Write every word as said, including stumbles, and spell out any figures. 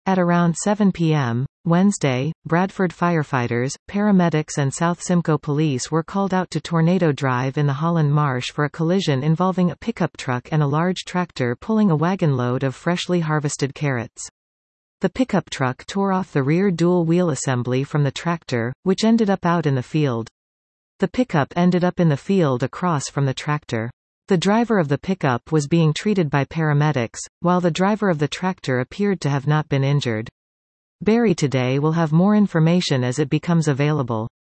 At around seven p m, Wednesday, Bradford firefighters, paramedics and South Simcoe police were called out to Tornado Drive in the Holland Marsh for a collision involving a pickup truck and a large tractor pulling a wagon load of freshly harvested carrots. The pickup truck tore off the rear dual-wheel assembly from the tractor, which ended up out in the field. The pickup ended up in the field across from the tractor. The driver of the pickup was being treated by paramedics, while the driver of the tractor appeared to have not been injured. Barry Today will have more information as it becomes available.